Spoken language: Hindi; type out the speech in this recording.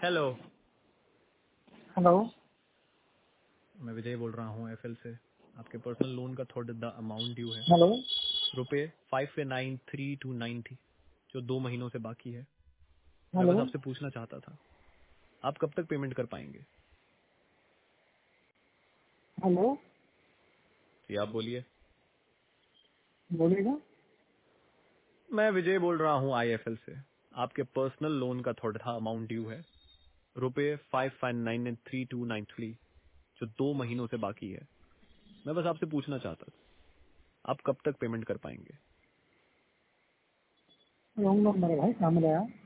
हेलो। हेलो। मैं विजय बोल रहा हूँ एफएल से। आपके पर्सनल लोन का थोड़ा अमाउंट ड्यू है, हेलो। रुपए 593290, जो 2 महीनों से बाकी है। मैं हेलो। बस आपसे पूछना चाहता था, आप कब तक पेमेंट कर पाएंगे? हेलो। जी आप बोलिए। बोलिएगा। मैं विजय बोल रहा हूँ आईएफएल से। आपके पर्सनल लोन का थोड़ा अमाउंट ड्यू है, रुपए 55993293, जो 2 महीनों से बाकी है। मैं बस आपसे पूछना चाहता था, आप कब तक पेमेंट कर पाएंगे? रॉन्ग नंबर है भाई, कहाँ मिला यार?